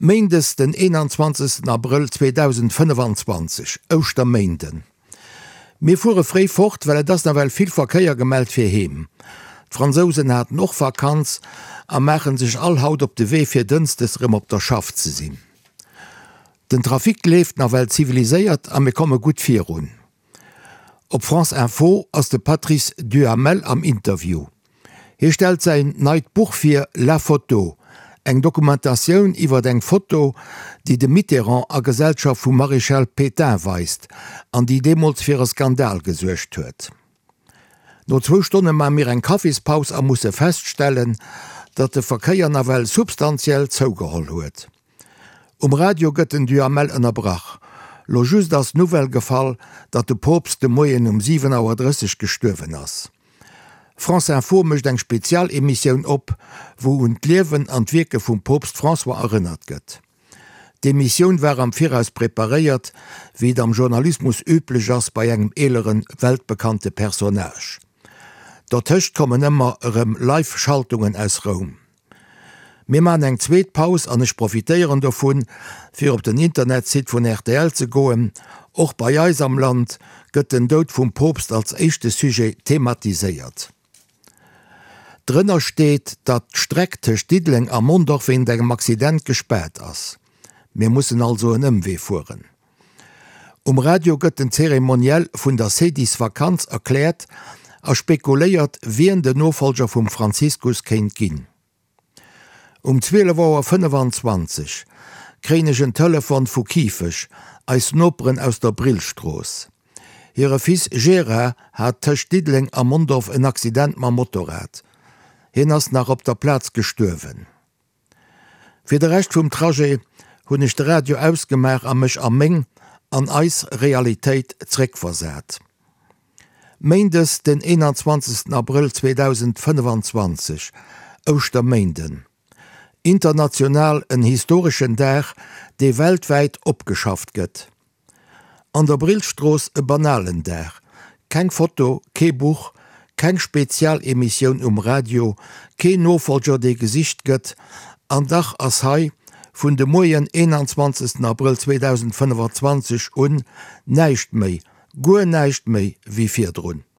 Meendes den 21. April 2025, Ostermeinden. Mir fuhre frei fort, weil das na well viel Verkeier gemeldt fir heem. Franzosen hat noch Vakanz, machen sich all haut op de Weh fir dünstes Rimm op der Schaft ze sinn. Den Trafik lebt na well ziviliséiert, me komme gut vir run. Op France Info ass de Patrice Duhamel am Interview. Hier stellt sein neid Buch fir La Photo, eng Dokumentatioun iwwer eng Foto, die de Mitterrand a Gesellschaft vu Maréchal Pétain weist, an die Demos fir e Skandal gesuercht huet. No 2 Stunden ma mir eng Kaffeespaus musse feststellen, dat de Verkeier nawel substanziell zougeholl huet. Radio gëtt den Duhamel ënnerbrach. Lo just das Novel gefall, dat de Popst de Moien 7:30 Uhr gestuerwen ass. France Info mecht eng Spezialemissionioun op, wo d'Liewen an d'Wirke vum Popst François erinnert gëtt. D'Emissionioun war am Viraus preparéiert, wie am Journalismus üblech ass bei engem eleren weltbekannte Personage. Datëcht kommen ëmmer Live-Schaltungen aus Rom. Mir man eng Zzweetpaus an ech profitéieren davon, fir op den Internetsit vun RTL ze goen, och bei Eis am Land gëtt den Dout vum Popst als echte Sujet thematiséiert. Drënner steet, dat d'Streckte Stidling am Mondorf in engem Accident gespäert ass. Mir mussssen also en ëmwee fuhren. Radio gëtt den Zeremoniell vun der Sedis Vakanz erkläert, spekuléiert wien de Nofolger vum Franziskus kéint ginn. 12:25 Uhr kränegen Telefon vu Kiefech, eis Nopren aus der Brillstroos. Hire Fils Gérard hat tech Didling am Mondorf en Accident ma Motorrad. Hin ass nach op der Platz gestuerwen. Fir de Recht vum Trajet hunn ich de Radio ausgemer a mech am Meng an eis Realitéit zréck versät. Meendes den 21. April 2025, Ostermeinden. International en historischen Dag, de weltweit opgeschafft gëtt. An der Brillstroos e banalen Dag. Keng Foto, ke Buch, keng Spezialemissionioun Radio, ke Nofolger de Gesicht gëtt, an Dach as Hai vun de Moien 21. April 2025 neicht méi, goe neicht méi wie firdrun.